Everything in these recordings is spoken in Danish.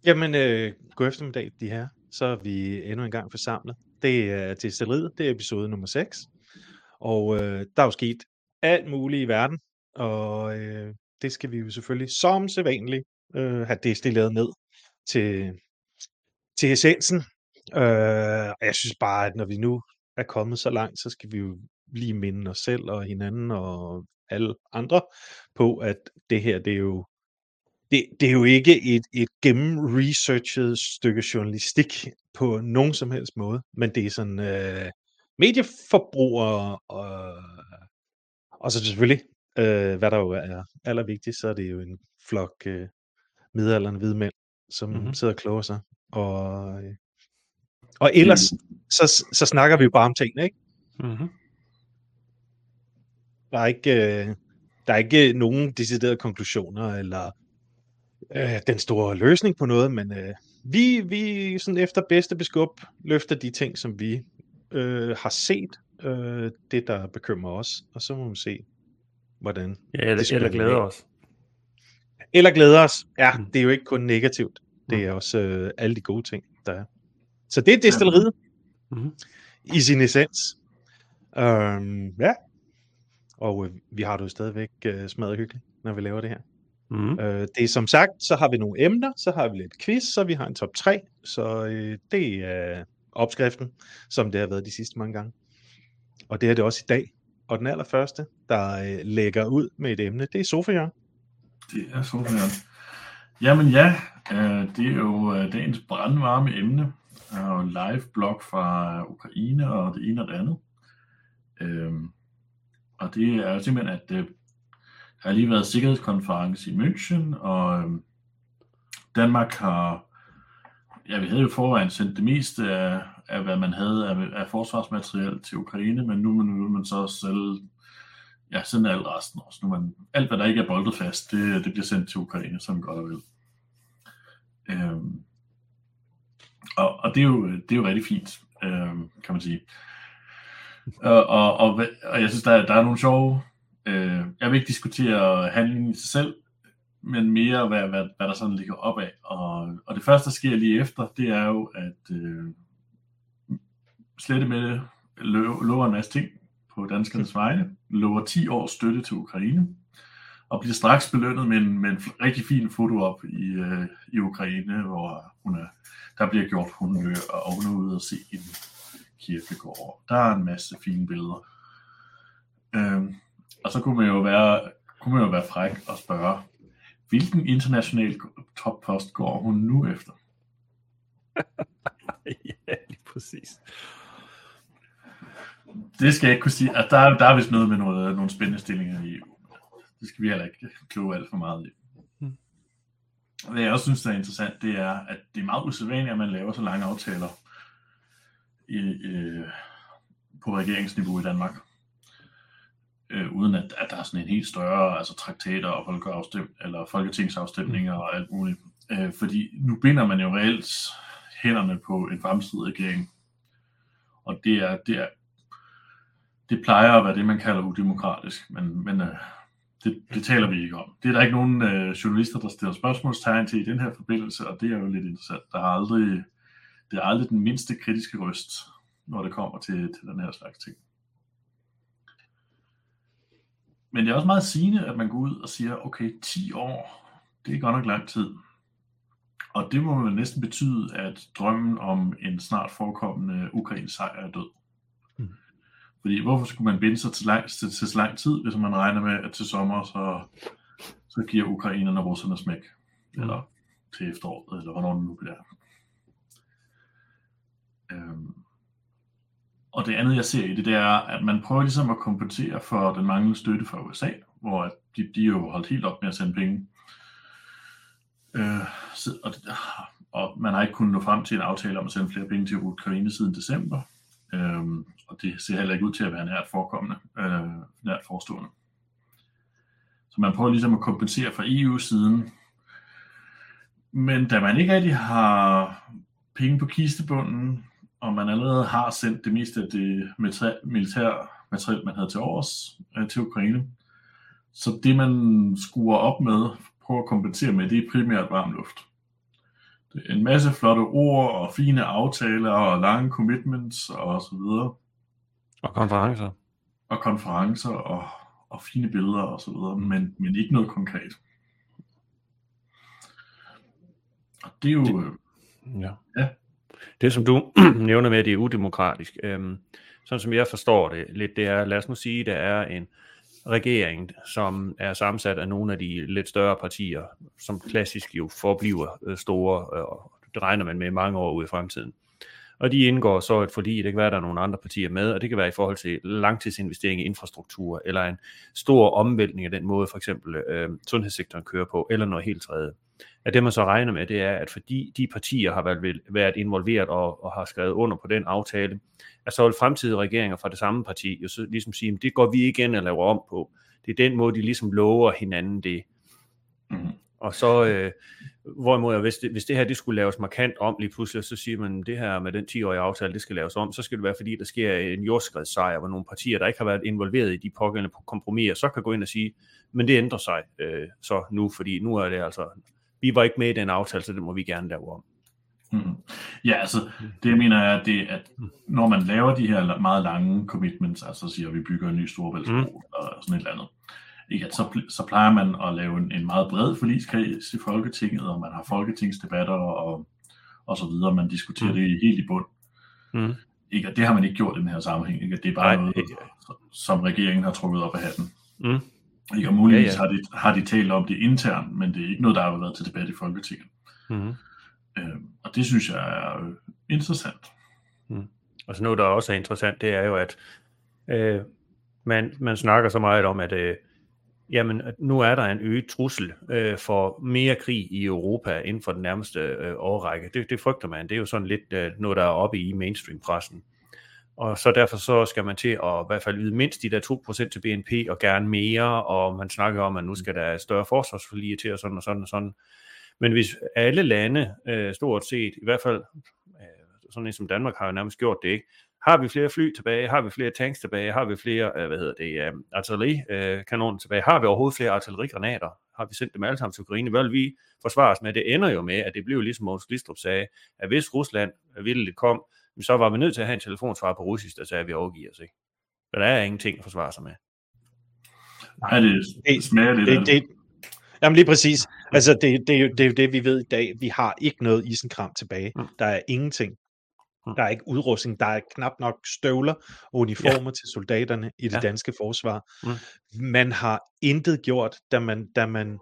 Jamen, god eftermiddag, de her. Så er vi endnu en gang forsamlet. Det er Destilleriet, det er episode nummer 6. Og der er jo sket alt muligt i verden, og det skal vi jo selvfølgelig som sædvanligt have destilleret ned til essensen. Og jeg synes bare, at når vi nu er kommet så langt, så skal vi jo lige minde os selv og hinanden og alle andre på, at det her, det er jo ikke et gennemresearchet stykke journalistik på nogen som helst måde, men det er sådan medieforbrugere, og så selvfølgelig, hvad der jo er allervigtigst, så er det jo en flok midaldrende hvide mænd, som sidder og kloger sig. Og ellers, så snakker vi jo bare om tingene, ikke? Mm-hmm. Der er ikke nogen deciderede konklusioner, eller den store løsning på noget, men vi sådan efter bedste beskub løfter de ting, som vi har set, det der bekymrer os, og så må vi se, hvordan det eller glæder os. Eller glæder os. Ja, det er jo ikke kun negativt. Det er også alle de gode ting, der er. Så det er destilleriet i sin essens. Ja. Og vi har det jo stadigvæk smadret hyggeligt, når vi laver det her. Det er som sagt, så har vi nogle emner, så har vi lidt quiz, så vi har en top 3, så det er opskriften, som det har været de sidste mange gange. Og det er det også i dag. Og den allerførste, der lægger ud med et emne, det er Sofa-Jørgen. Det er Sofa-Jørgen. Jamen ja, det er jo dagens brandvarme emne, og live blog fra Ukraine og det ene og det andet. Og det er jo simpelthen, at der har lige været sikkerhedskonference i München, og Danmark har, ja, vi havde jo forvejen sendt det meste af hvad man havde af forsvarsmateriel til Ukraine, men nu vil man så sende alt resten også. Alt hvad der ikke er boldet fast, det bliver sendt til Ukraine, som godt og vel. Og det er jo rigtig fint, kan man sige. Og jeg synes, der er nogle sjove. Jeg vil ikke diskutere handlingen i sig selv, men mere hvad der sådan ligger opad. Og det første, der sker lige efter, det er jo, at Slettemætte lover en masse ting på danskernes vegne, lover 10 års støtte til Ukraine, og bliver straks belønnet med en rigtig fin foto op i Ukraine, hvor der bliver gjort honør, og hun er ude at se en kirkegård. Der er en masse fine billeder. Og så kunne man jo være fræk og spørge, hvilken international toppost går hun nu efter? Ja, lige præcis. Det skal jeg ikke kunne sige. Altså, der er vist noget med nogle spændende stillinger i EU. Det skal vi heller ikke kloge alt for meget i. Hvad jeg også synes, der er interessant, det er, at det er meget usædvanligt, at man laver så lange aftaler på regeringsniveau i Danmark. Uden at der er sådan en helt større, altså traktater og folketingsafstemninger og alt muligt. Fordi nu binder man jo reelt hænderne på en fremtidig regering. Og det plejer at være det, man kalder udemokratisk, men det taler vi ikke om. Det er der ikke nogen journalister, der stiller spørgsmålstegn til i den her forbindelse, og det er jo lidt interessant. Det er aldrig den mindste kritiske røst, når det kommer til den her slags ting. Men det er også meget sigende, at man går ud og siger, okay, 10 år, det er godt nok lang tid. Og det må man næsten betyde, at drømmen om en snart forekommende ukrainsk sejr er død. Fordi hvorfor skulle man binde sig til så lang tid, hvis man regner med, at til sommer, så giver ukrainerne russerne smæk? Eller til efteråret, eller hvornår det nu bliver. Og det andet, jeg ser i det er, at man prøver ligesom at kompensere for den manglende støtte fra USA, hvor de jo holdt helt op med at sende penge. Og man har ikke kunnet nå frem til en aftale om at sende flere penge til Ukraine siden december. Og det ser heller ikke ud til at være nært forestående. Så man prøver ligesom at kompensere fra EU-siden. Men da man ikke rigtig har penge på kistebunden, og man allerede har sendt det meste af det militære materiel, man havde til overs til Ukraine, så det man skruer op med, prøver at kompensere med, det er primært varm luft. En masse flotte ord og fine aftaler og lange commitments og så videre. Og konferencer. Og konferencer og fine billeder og så videre, men ikke noget konkret. Og det er jo... Ja. Det, som du nævner med, det er udemokratisk. Sådan som jeg forstår det lidt, det er, lad os nu sige, der er en regering, som er sammensat af nogle af de lidt større partier, som klassisk jo forbliver store, og det regner man med mange år ude i fremtiden. Og de indgår så et forlig, det kan være, at der er nogle andre partier med, og det kan være i forhold til langtidsinvestering i infrastruktur, eller en stor omvæltning af den måde, for eksempel sundhedssektoren kører på, eller noget helt tredje. At det man så regner med, det er, at fordi de partier har været involveret og har skrevet under på den aftale, at så vil fremtidige regeringer fra det samme parti jo så ligesom sige, at det går vi ikke ind og laver om på. Det er den måde, de ligesom lover hinanden det. Og så, hvorimod hvis det her det skulle laves markant om lige pludselig, så siger man, det her med den 10-årige aftale, det skal laves om, så skal det være, fordi der sker en jordskredssejr, hvor nogle partier, der ikke har været involveret i de pågældende kompromiser, så kan gå ind og sige, men det ændrer sig så nu, fordi nu er det altså, vi var ikke med i den aftale, så det må vi gerne lave om. Ja, altså det jeg mener er, at når man laver de her meget lange commitments, altså siger, at vi bygger en ny Storebæltsbro eller sådan et eller andet, ikke, at så plejer man at lave en meget bred forligskreds i Folketinget, og man har folketingsdebatter og så videre, man diskuterer det helt i bund. Ikke, at det har man ikke gjort i den her sammenhæng, ikke, at det er bare noget, som regeringen har trukket op af hatten. Ikke, og muligvis har de talt om det internt, men det er ikke noget, der har været til debat i Folketinget. Og det synes jeg er interessant. Og så noget, der også er interessant, det er jo, at man snakker så meget om, at jamen, nu er der en øget trussel for mere krig i Europa inden for den nærmeste årrække. Det frygter man. Det er jo sådan lidt noget, der er oppe i mainstream-pressen. Og så derfor så skal man til at i hvert fald yde mindst de der 2% til BNP og gerne mere, og man snakker om, at nu skal der større forsvarsforlige til og sådan og sådan og sådan. Men hvis alle lande stort set, i hvert fald sådan en som Danmark har jo nærmest gjort det, ikke? Har vi flere fly tilbage? Har vi flere tanks tilbage? Har vi flere artillerikanoner tilbage? Har vi overhovedet flere artillerigranater? Har vi sendt dem alle sammen til Ukraine? Hvad vil vi forsvare os med? Det ender jo med, at det blev ligesom Mogens Glistrup sagde, at hvis Rusland vildt kom, så var vi nødt til at have en telefonsvar på russisk, der sagde, at vi overgiver os, ikke? Så der er ingenting at forsvare sig med. Nej, det smager lidt. Jamen lige præcis. Altså det er jo det, vi ved i dag. Vi har ikke noget isenkram tilbage. Der er ingenting. Der er ikke udrustning. Der er knap nok støvler og uniformer til soldaterne i det danske forsvar. Man har intet gjort, da man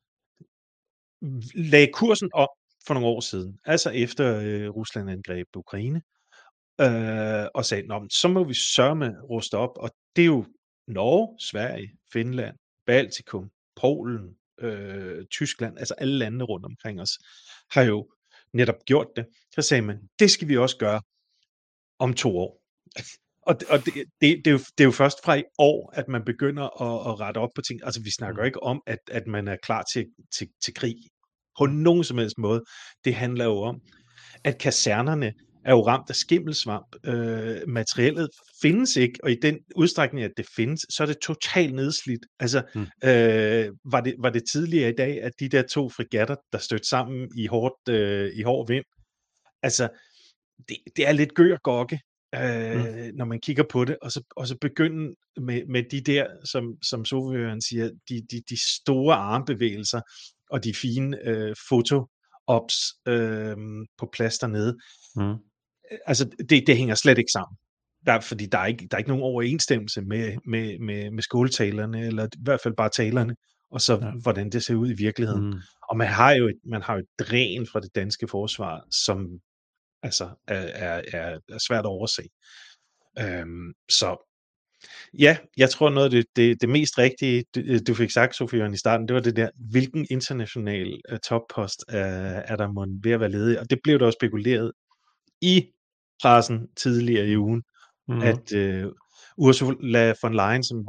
lagde kursen op for nogle år siden. Altså efter Rusland angreb Ukraine. Og sagde, så må vi sørme ruste op. Og det er jo Norge, Sverige, Finland, Baltikum, Polen, Tyskland, altså alle landene rundt omkring os, har jo netop gjort det. Så sagde man, det skal vi også gøre om 2 år. Og det er jo først fra i år, at man begynder at rette op på ting. Altså vi snakker ikke om, at man er klar til krig på nogen som helst måde. Det handler jo om, at kasernerne er jo ramt af skimmelsvamp. Materiellet findes ikke, og i den udstrækning, at det findes, så er det totalt nedslidt. Altså, var det tidligere i dag, at de der 2 fregatter, der stødte sammen i hård vind, altså, det er lidt gør og gokke, når man kigger på det, og så begynde med de der, som Sofie siger, de store armbevægelser, og de fine foto-ops på plads dernede. Altså, det hænger slet ikke sammen. Fordi der er ikke nogen overensstemmelse med skåltalerne, eller i hvert fald bare talerne, og så hvordan det ser ud i virkeligheden. Og man har jo et dræn fra det danske forsvar, som altså er svært at overse. Så ja, jeg tror noget af det mest rigtige, du fik sagt, Sofie, i starten, det var det der, hvilken international toppost er der ved at være ledig, og det blev der også spekuleret i pressen tidligere i ugen, at Ursula von Leyen, som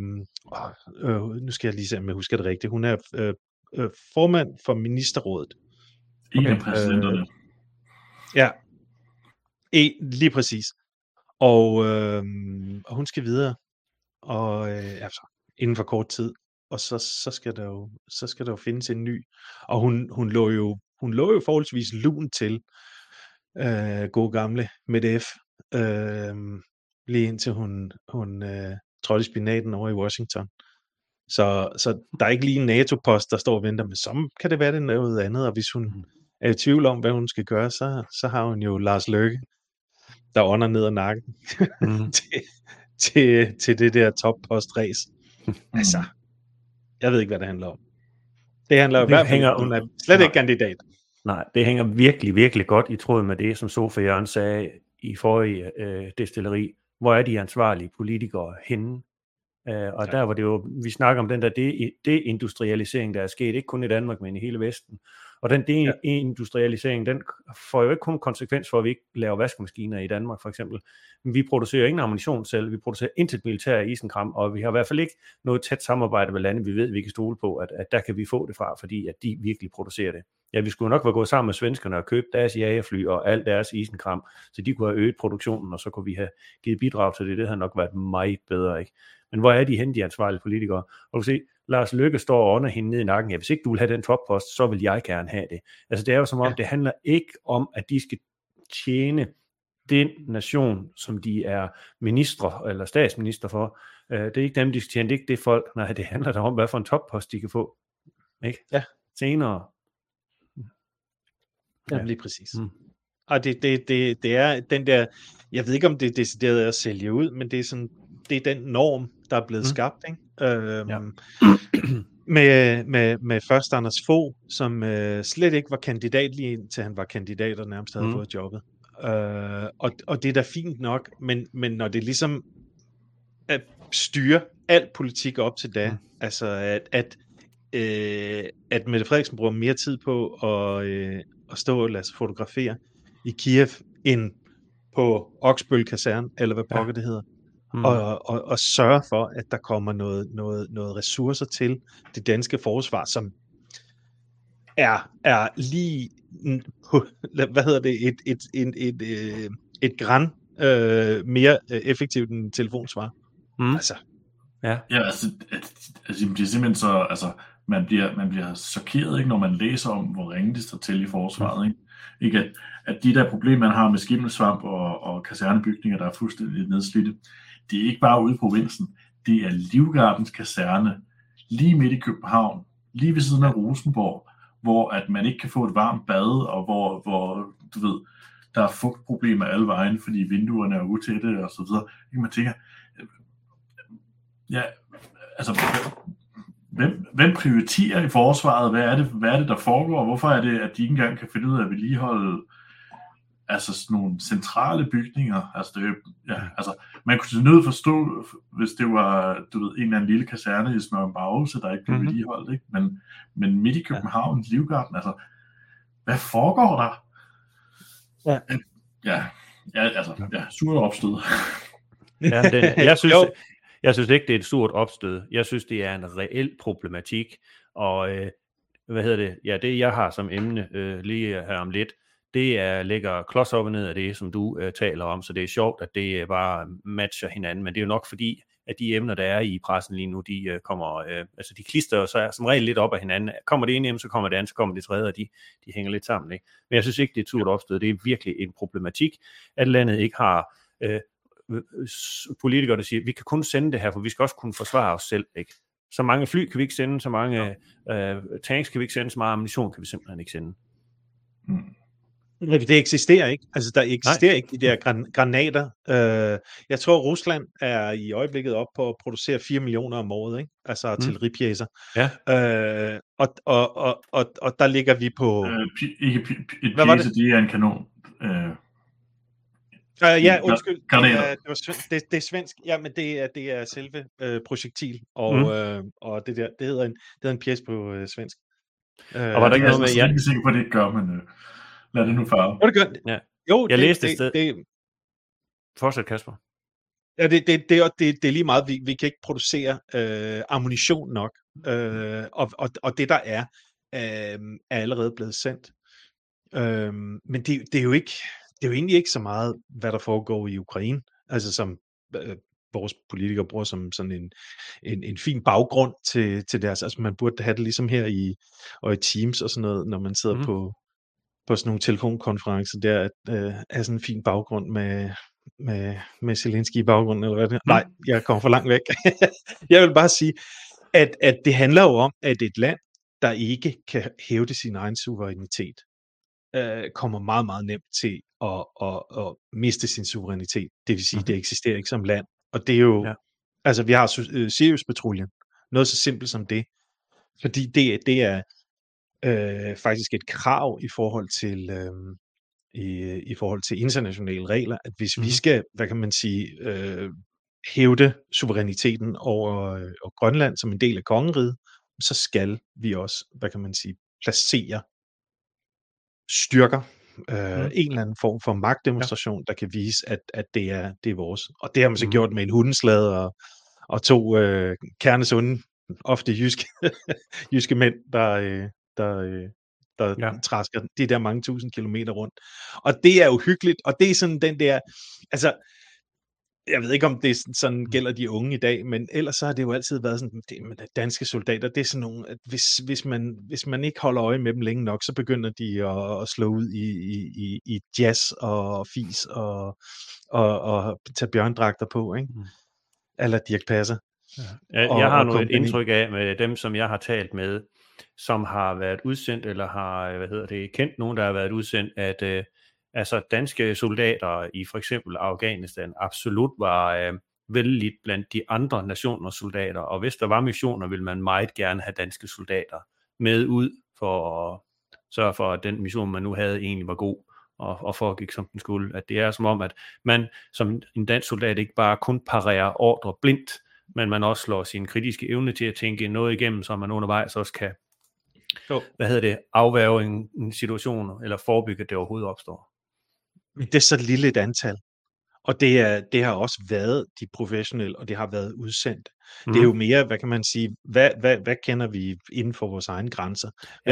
nu skal jeg lige se, om jeg husker det rigtigt, hun er formand for ministerrådet. En af præsidenterne. Ja, lige præcis. Og hun skal videre, og inden for kort tid, og så skal der jo findes en ny, og hun lå jo hun lå jo forholdsvis lun til, gode gamle Mette F. Lige indtil hun trådte i spinaten over i Washington. Så der er ikke lige en NATO-post, der står og venter, men så kan det være det noget andet, og hvis hun er i tvivl om, hvad hun skal gøre, så har hun jo Lars Løkke, der ånder ned ad nakken til det der toppost-ræs. Altså, jeg ved ikke, hvad det handler om. Det handler jo i hvert fald, hun er slet ikke kandidat. Nej, det hænger virkelig, virkelig godt i tråd med det, som Sofie Jørgen sagde i forrige destilleri. Hvor er de ansvarlige politikere henne? Og der var det jo, vi snakker om den der deindustrialisering, der er sket, ikke kun i Danmark, men i hele Vesten. Og den deindustrialisering, den får jo ikke kun konsekvens for, at vi ikke laver vaskemaskiner i Danmark, for eksempel. Men vi producerer ingen ammunition selv, vi producerer intet militær isenkram, og vi har i hvert fald ikke noget tæt samarbejde med lande, vi ved, vi kan stole på, at der kan vi få det fra, fordi at de virkelig producerer det. Ja, vi skulle nok være gået sammen med svenskerne og købt deres jagerfly og alt deres isenkram, så de kunne have øget produktionen, og så kunne vi have givet bidrag til det. Det havde nok været meget bedre, ikke? Men hvor er de henne, de ansvarlige politikere? Og du kan se, Lars Løkke står og ånder hende ned i nakken. Ja, hvis ikke du vil have den toppost, så vil jeg gerne have det. Altså det er jo som om, det handler ikke om, at de skal tjene den nation, som de er ministre eller statsminister for. Det er ikke dem, de skal tjene, det er ikke det folk. Nej, det handler om, hvad for en toppost de kan få. Ikke? Ja. Senere. Ja, lige præcis. Og det er den der, jeg ved ikke, om det er decideret at sælge ud, men det er sådan, det er den norm, der er blevet skabt, ikke? Med først Anders Fogh, som slet ikke var kandidat lige indtil han var kandidat og nærmest havde fået jobbet. Og det er da fint nok, men når det ligesom at styre alt politik op til da, altså at Mette Frederiksen bruger mere tid på at stå og lade sig fotografere i Kiev, end på Oksbøl Kaserne, eller hvad pokker det hedder. Og sørge for, at der kommer noget ressourcer til det danske forsvar, som er lige på, hvad hedder det, et gran mere effektivt end telefonsvar. Altså. Ja, altså det er simpelthen så, altså man bliver chokeret, ikke, når man læser om, hvor ringe det står til i forsvaret, ikke at de der problemer, man har med skimmelsvamp og kasernebygninger, der er fuldstændig nedslidte, det er ikke bare ude på provinsen, det er Livgardens kaserne, lige midt i København, lige ved siden af Rosenborg, hvor at man ikke kan få et varmt bad, og hvor du ved, der er fugtproblemer alle vejen, fordi vinduerne er utætte og så videre. Man tænker, ja, altså, hvem prioriterer i forsvaret? Hvad er det, der foregår? Hvorfor er det, at de ikke engang kan finde ud af at vedligeholde altså sådan nogle centrale bygninger? Altså, altså man kunne til nød forstå, hvis det var, du ved, en eller anden lille kaserne i Smørenbagelse, der ikke blev vedligeholdt, ikke? Men midt i København, Livgarden, altså, hvad foregår der? Surt opstød. Jeg synes ikke, det er et stort opstød. Jeg synes, det er en reel problematik. Og det jeg har som emne lige her om lidt, det ligger klods op og ned af det, som du taler om. Så det er sjovt, at det bare matcher hinanden. Men det er jo nok fordi, at de emner, der er i pressen lige nu, de kommer, de klister jo så som regel lidt op af hinanden. Kommer det ene hjem, så kommer det andet, så kommer det tredje, og de hænger lidt sammen, ikke? Men jeg synes ikke, det er et stort opstød. Det er virkelig en problematik, at landet ikke har politikere, der siger, vi kan kun sende det her, for vi skal også kunne forsvare os selv, ikke? Så mange fly kan vi ikke sende, så mange tanks kan vi ikke sende, så meget ammunition kan vi simpelthen ikke sende. Det eksisterer ikke. Altså, der eksisterer ikke de der granater. Jeg tror, Rusland er i øjeblikket op på at producere 4 millioner om året, ikke? Altså artilleripjæser. Og der ligger vi på... Ikke et pjæse, det er en kanon. Undskyld. Det er svensk. Ja, men det er selve projektil, og det hedder en pjæse på svensk. Og var der ikke noget med... Jeg er ikke sikker på, at det ikke gør, men lad det nu fare. Det gør det. Ja. Jo, jeg læste et sted. Fortsæt, Kasper. Ja, det er lige meget. Vi kan ikke producere ammunition nok, og det der er allerede blevet sendt. Men det er jo ikke... Det er jo egentlig ikke så meget, hvad der foregår i Ukraine, altså som vores politikere bruger som sådan en fin baggrund til deres, altså man burde have det ligesom her i Teams og sådan noget, når man sidder på sådan nogle telefonkonferencer der, at er sådan en fin baggrund med Zelensky i baggrunden, eller hvad det er. Nej, jeg kommer for langt væk. Jeg vil bare sige, at det handler jo om, at et land, der ikke kan hævde sin egen suverænitet, kommer meget, meget nemt til at miste sin suverænitet. Det vil sige, det eksisterer ikke som land. Og det er jo, altså vi har Sirius-patruljen, noget så simpelt som det, fordi det er faktisk et krav i forhold til i forhold til internationale regler, at hvis vi skal, hvad kan man sige, hævde suveræniteten over Grønland som en del af kongeriget, så skal vi også, hvad kan man sige, placere styrker, en eller anden form for magtdemonstration, der kan vise, at det er vores. Og det har man så gjort med en hundeslade og to kernesunde, ofte jyske mænd, der træsker de der mange tusind kilometer rundt. Og det er uhyggeligt, og det er sådan den der, altså, jeg ved ikke, om det sådan gælder de unge i dag, men ellers så har det jo altid været sådan, det med danske soldater, det er sådan nogle, at hvis man ikke holder øje med dem længe nok, så begynder de at slå ud i jazz og fis og tage bjørndragter på, ikke? Eller Dirch Passer. Ja. Jeg har nu et indtryk af med dem, som jeg har talt med, som har været udsendt, eller har, kendt nogen, der har været udsendt, at altså danske soldater i for eksempel Afghanistan absolut var vældigt blandt de andre nationers soldater, og hvis der var missioner, ville man meget gerne have danske soldater med ud for at sørge for, at den mission, man nu havde, egentlig var god og foregik som den skulle. At det er som om, at man som en dansk soldat ikke bare kun parerer ordre blindt, men man også slår sin kritiske evne til at tænke noget igennem, så man undervejs også kan afværge en situation, eller forebygge, at det overhovedet opstår. Det er så lille et antal. Og det har også været de professionelle, og det har været udsendt. Det er jo mere, hvad kan man sige, hvad kender vi inden for vores egne grænser?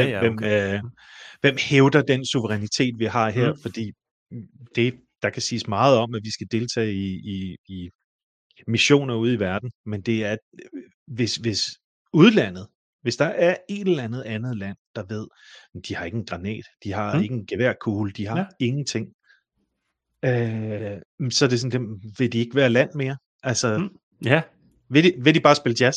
Hvem hævder den suverænitet, vi har her? Fordi der kan siges meget om, at vi skal deltage i missioner ude i verden, men det er, hvis udlandet, hvis der er et eller andet land, der ved, de har ikke en granat, de har ikke en geværkugle, de har ingenting, så er det sådan, vil de ikke være land mere? Altså, vil de bare spille jazz?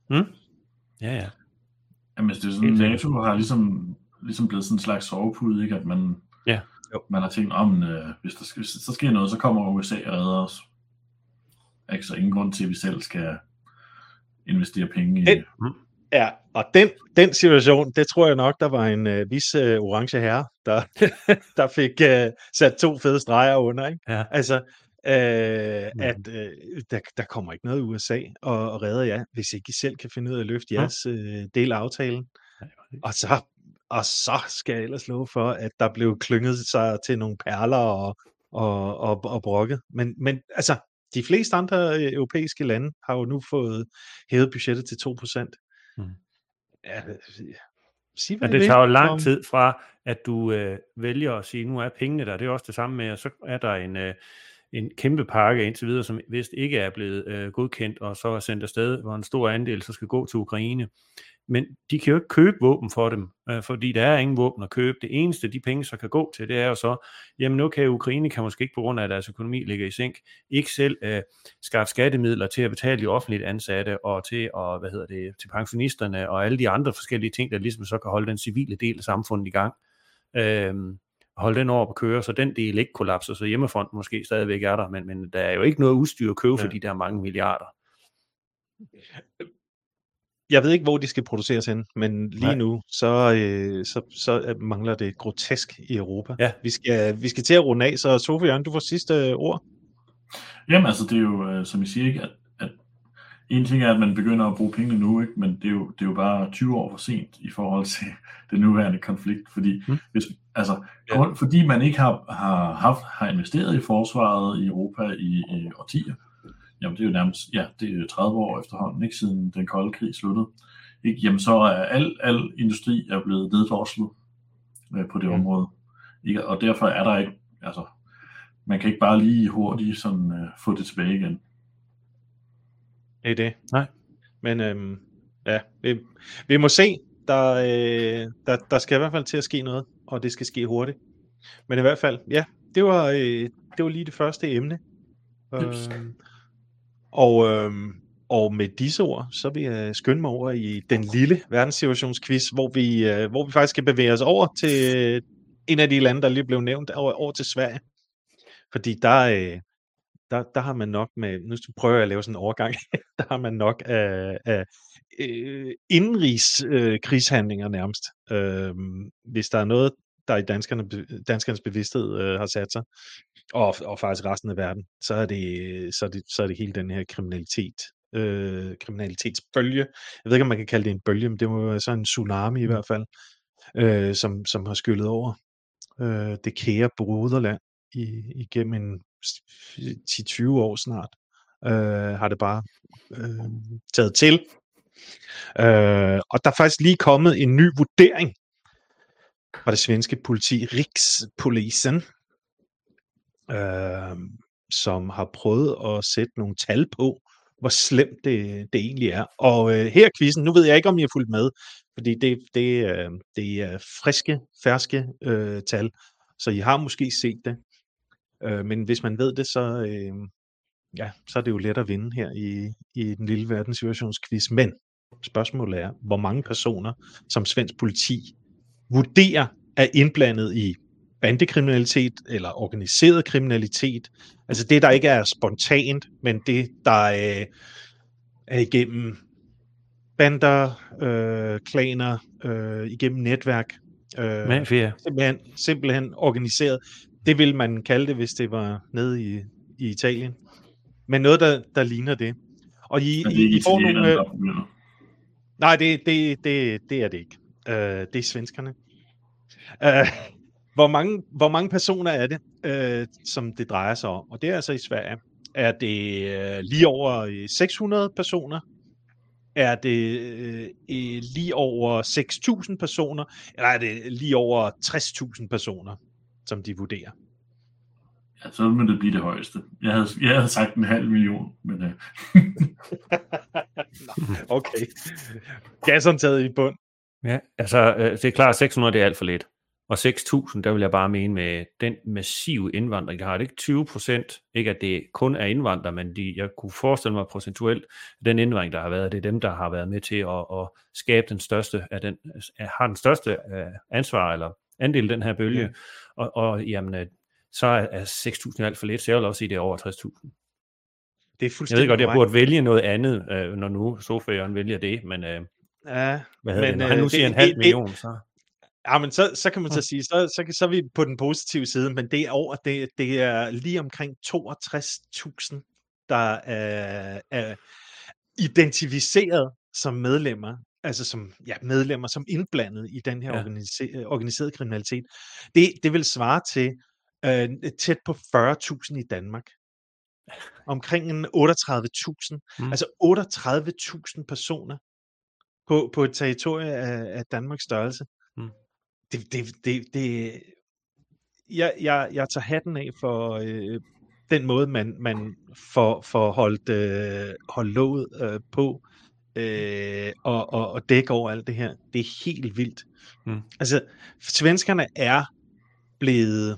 Ja. Jamen, det er sådan, NATO har ligesom blevet sådan en slags sovepude, ikke? At man har tænkt, hvis der sker noget, så kommer USA og redder os. Ikke, så ingen grund til, at vi selv skal investere penge i. Ja, og den situation, det tror jeg nok, der var en vis orange herre, der fik sat 2 fede streger under, ikke? Ja. Altså, der kommer ikke noget USA og redder jer, hvis ikke I selv kan finde ud af at løfte jeres del af aftalen. Og så skal jeg ellers love for, at der blev klynget sig til nogle perler og brokket. Men altså, de fleste andre europæiske lande har jo nu fået hævet budgettet til 2%. Det tager jo lang tid fra, at du vælger at sige, nu er pengene der. Det er også det samme med, og så er der en kæmpe pakke indtil videre, som vist ikke er blevet godkendt, og så er sendt afsted, hvor en stor andel så skal gå til Ukraine. Men de kan jo ikke købe våben for dem, fordi der er ingen våben at købe. Det eneste, de penge så kan gå til, det er jo så, jamen okay, Ukraine kan måske ikke på grund af, at deres økonomi ligger i sænk, ikke selv skaffe skattemidler til at betale de offentligt ansatte, og til til pensionisterne, og alle de andre forskellige ting, der ligesom så kan holde den civile del af samfundet i gang. Holde den over på køre, så den del ikke kollapser, så hjemmefronten måske stadigvæk er der, men der er jo ikke noget udstyr at købe, fordi der er mange milliarder. Jeg ved ikke, hvor de skal produceres hen, men lige nu, så mangler det grotesk i Europa. Ja. Vi skal til at runde af, så Sofie, du får sidste ord. Jamen altså, det er jo, som I siger, ikke, at en ting er, at man begynder at bruge pengene nu, ikke, men det er jo bare 20 år for sent i forhold til den nuværende konflikt, fordi fordi man ikke har investeret i forsvaret i Europa i årtier. Jamen det er jo nærmest, det er 30 år efterhånden, ikke, siden den kolde krig sluttede. Ikke? Jamen så er al industri er blevet nedforslet på det område. Ikke? Og derfor er der ikke, altså, man kan ikke bare lige hurtigt sådan få det tilbage igen. Det er det. Nej. Men vi må se, der skal i hvert fald til at ske noget. og det skal ske hurtigt. Men i hvert fald, ja, det var lige det første emne. Og med disse ord, så vil jeg skynde mig over i den lille verdenssituationsquiz, hvor vi faktisk skal bevæge os over til en af de lande, der lige blev nævnt, over til Sverige. Fordi der har man nok med, nu prøver jeg at lave sådan en overgang, der har man nok af indenrigs krigshandlinger nærmest. Hvis der er noget, der i danskernes bevidsthed har sat sig, og faktisk resten af verden, så er det hele den her kriminalitetsbølge. Jeg ved ikke, om man kan kalde det en bølge, men det må være sådan en tsunami i hvert fald, som har skyllet over det kære broderland igennem en 10-20 år snart, har det bare taget til. Og der er faktisk lige kommet en ny vurdering fra det svenske politi, Rikspolisen, som har prøvet at sætte nogle tal på, hvor slemt det egentlig er. Og her quizzen, nu ved jeg ikke, om I har fulgt med, fordi det er ferske tal, så I har måske set det. Men hvis man ved det, så er det jo let at vinde her i den lille verdenssituationsquiz. Men spørgsmålet er, hvor mange personer, som svensk politi vurderer er indblandet i bandekriminalitet eller organiseret kriminalitet. Altså det, der ikke er spontant, men det, der er igennem bander, klaner, igennem netværk. Simpelthen organiseret. Det vil man kalde det, hvis det var nede i Italien. Men noget, der ligner det. Og I får nogle... Nej, det er det ikke. Det er svenskerne. Hvor mange personer er det, som det drejer sig om? Og det er altså i Sverige. Er det lige over 600 personer? Er det lige over 6.000 personer? Eller er det lige over 60.000 personer, som de vurderer? Ja, så vil det blive det højeste. Jeg havde sagt 500.000, men... Okay. Gashåndtaget i bund. Ja, altså det er klart, 600 det er alt for lidt. Og 6.000, der vil jeg bare mene med den massive indvandring, der har det ikke 20%, ikke at det kun er indvandrere, men jeg kunne forestille mig procentuelt, den indvandring, der har været, det er dem, der har været med til at skabe den største, har den største ansvar, eller andel den her bølge, ja. Og jamen, så er 6.000 alt for lidt, så jeg vil også sige, det er over 60.000. Det er fuldstændig. Jeg ved godt, jeg burde vælge noget andet, når nu Sofia vælger det, men når han nu siger 500.000, så... Ja, men så kan man så sige, så er vi på den positive side, men det er lige omkring 62.000, der er identificeret som medlemmer, altså som medlemmer, som indblandet i den her organiserede kriminalitet. Det vil svare til tæt på 40.000 i Danmark. Omkring 38.000. Altså 38.000 personer på et territorie af Danmarks størrelse. Jeg tager hatten af for den måde, man får holdt låget på og dække over alt det her. Det er helt vildt. Altså, svenskerne er blevet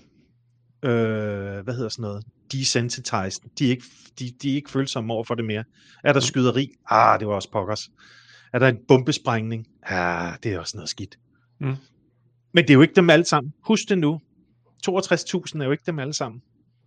desensitized. De er ikke følsomme over for det mere. Er der skyderi? Det var også pokkers. Er der en bombesprængning? Det er også noget skidt. Men det er jo ikke dem alle sammen. Husk det nu. 62.000 er jo ikke dem alle sammen.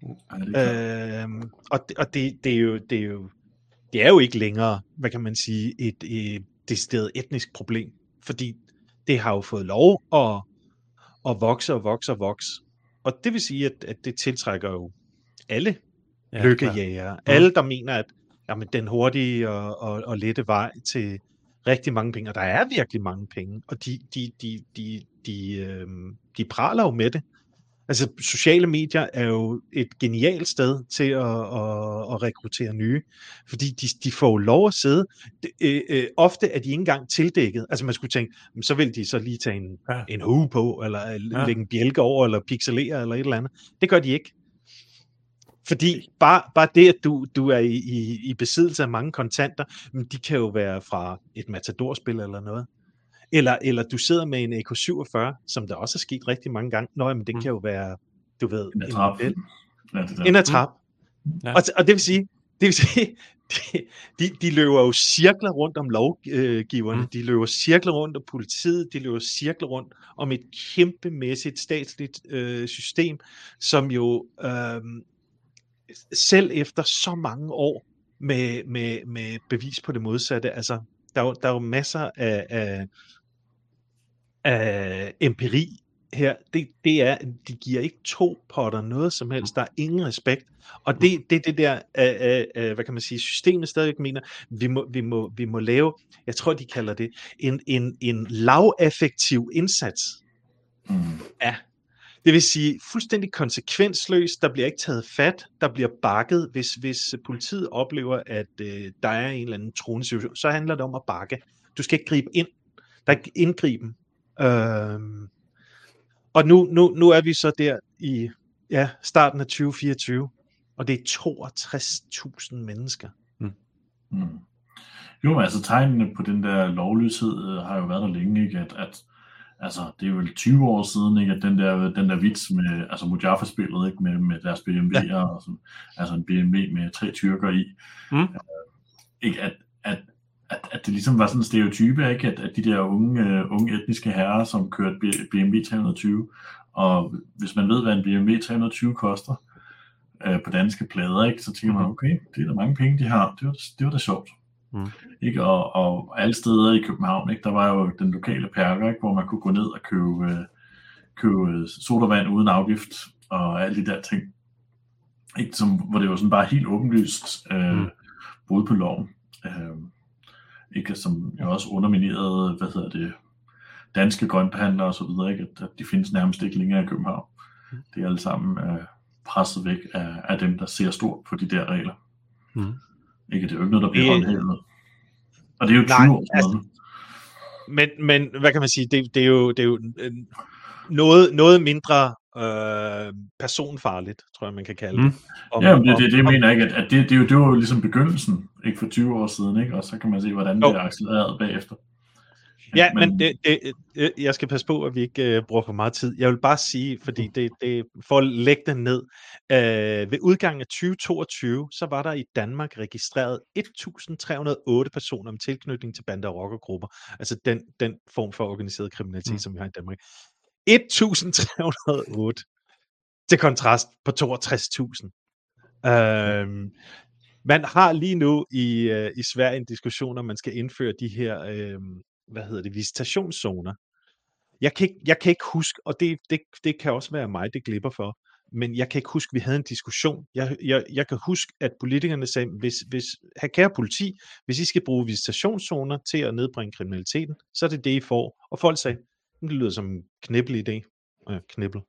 Og det er jo ikke længere, hvad kan man sige, et decideret etnisk problem. Fordi det har jo fået lov at vokse og vokse og vokse. Og det vil sige, at det tiltrækker jo alle lykkejægere. Alle, der mener, at jamen, den hurtige og lette vej til rigtig mange penge, og der er virkelig mange penge, og de praler jo med det. Altså, sociale medier er jo et genialt sted til at rekruttere nye, fordi de får lov at sidde. Ofte er de ikke engang tildækket. Altså, man skulle tænke, så vil de så lige tage en hue på, eller lægge en bjælke over, eller pixelere, eller et eller andet. Det gør de ikke. Fordi bare det, at du er i besiddelse af mange kontanter, men de kan jo være fra et matadorspil eller noget. Eller du sidder med en AK-47, som der også er sket rigtig mange gange. Nå, men det kan jo være, du ved, en model. En attrap. Ja. Og det vil sige, de løber jo cirkler rundt om lovgiverne, de løber cirkler rundt om politiet, de løber cirkler rundt om et kæmpemæssigt statsligt system, som jo selv efter så mange år med bevis på det modsatte, altså der er jo masser af empiri her. Det er, de giver ikke to potter noget som helst. Der er ingen respekt. Og det der, hvad kan man sige, systemet stadigvæk mener, vi må lave, jeg tror de kalder det, en lavaffektiv indsats. Ja. Det vil sige fuldstændig konsekvensløst, der bliver ikke taget fat, der bliver bakket, hvis politiet oplever, at der er en eller anden truende situation, så handler det om at bakke. Du skal ikke gribe ind. Der er ikke indgriben. Og nu er vi så der i starten af 2024, og det er 62.000 mennesker. Jo, altså tegnene på den der lovløshed har jo været der længe, ikke? At altså, det er jo 20 år siden, ikke, at den der vits med, altså Mujaffa-spillet, ikke, med deres BMW'er, og sådan, altså en BMW med 3 tyrker i, ikke, at det ligesom var sådan en stereotype, ikke, at de der unge etniske herrer, som kørte BMW 320, og hvis man ved, hvad en BMW 320 koster på danske plader, ikke, så tænker man, okay, det er der mange penge, de har, det var da sjovt. Ikke? Og alle steder i København, ikke? Der var jo den lokale Perker, ikke? Hvor man kunne gå ned og købe sodavand uden afgift og alle de der ting, ikke? Hvor det var sådan bare helt åbenlyst brud på loven, ikke? Som jo også underminerede danske grønthandlere og så videre, ikke? At de findes nærmest ikke længere i København. Det er alle sammen presset væk af dem, der ser stort på de der regler. Ikke, det er jo ikke noget, der bliver håndhævet. Og det er jo 20 år siden. Men hvad kan man sige, det er jo noget mindre personfarligt, tror jeg, man kan kalde det. Det mener jeg ikke, at det var jo ligesom begyndelsen, ikke, for 20 år siden, ikke? Og så kan man se, hvordan det er accelereret bagefter. Ja, men jeg skal passe på, at vi ikke bruger for meget tid. Jeg vil bare sige, fordi det for at lægge den ned, ved udgangen af 2022, så var der i Danmark registreret 1.308 personer med tilknytning til bande- og rockergrupper. Altså den form for organiseret kriminalitet, som vi har i Danmark. 1.308 til kontrast på 62.000. Man har lige nu i Sverige en diskussion, om man skal indføre de her visitationszoner. Jeg kan ikke huske, og det kan også være mig, det glipper for, men jeg kan ikke huske, vi havde en diskussion. Jeg kan huske, at politikerne sagde, hvis kære politi, hvis I skal bruge visitationszoner til at nedbringe kriminaliteten, så er det det, I får. Og folk sagde, det lyder som en knibbel idé. Knibbel.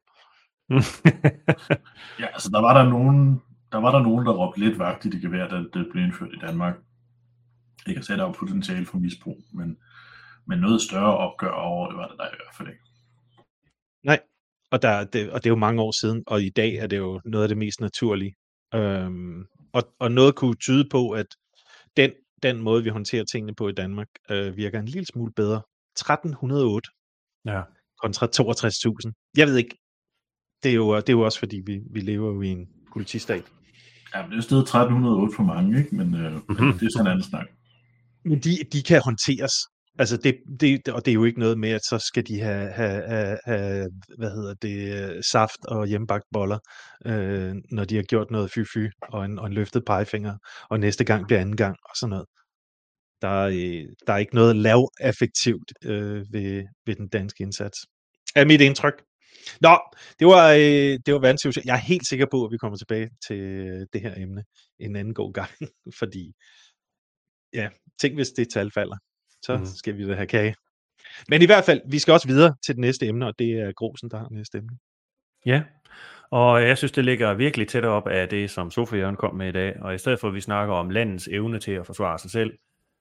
Ja, altså der var der nogen, der råbte lidt vagt i det gevær, da det blev indført i Danmark. Jeg kan sige, der var potentiale for misbrug, men noget større opgør over det var det der i hvert fald ikke. Nej, og det er jo mange år siden, og i dag er det jo noget af det mest naturlige. Og noget kunne tyde på, at den måde, vi håndterer tingene på i Danmark, virker en lille smule bedre. 1308 kontra 62.000. Jeg ved ikke. Det er jo også, fordi vi lever jo i en politistat. Ja, men det er jo stedet 1308 for mange, ikke? Men det er sådan en anden snak. Men de kan håndteres. Altså og det er jo ikke noget med, at så skal de have saft og hjemmebagt boller, når de har gjort noget fy og en løftet pegefinger, og næste gang bliver anden gang og sådan noget. Der er ikke noget lavaffektivt ved den danske indsats. Er mit indtryk. Nå, det var vandsituation. Jeg er helt sikker på, at vi kommer tilbage til det her emne en anden god gang, fordi tænk hvis det tal falder, så skal vi da have kage. Men i hvert fald, vi skal også videre til det næste emne, og det er Grosen, der har næste emne. Ja, og jeg synes, det ligger virkelig tæt op af det, som Sofie Jørgen kom med i dag, og i stedet for, at vi snakker om landets evne til at forsvare sig selv,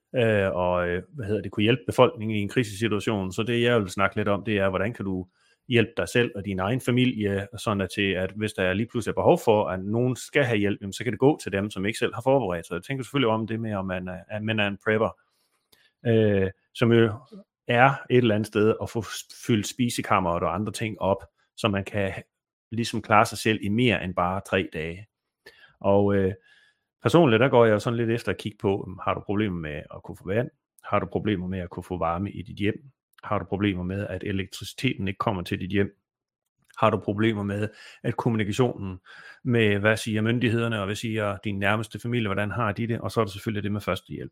kunne hjælpe befolkningen i en krisesituation, så det, jeg vil snakke lidt om, det er, hvordan kan du hjælpe dig selv og din egen familie, sådan at hvis der lige pludselig er behov for, at nogen skal have hjælp, så kan det gå til dem, som ikke selv har forberedt sig. Jeg tænker selvfølgelig om det med, om man er en prepper, som jo er et eller andet sted at få fyldt spisekammeret og andre ting op, så man kan ligesom klare sig selv i mere end bare 3 dage. Og personligt, der går jeg sådan lidt efter at kigge på, har du problemer med at kunne få vand? Har du problemer med at kunne få varme i dit hjem? Har du problemer med, at elektriciteten ikke kommer til dit hjem? Har du problemer med, at kommunikationen med, hvad siger myndighederne, og hvad siger din nærmeste familie, hvordan har de det? Og så er der selvfølgelig det med førstehjælp.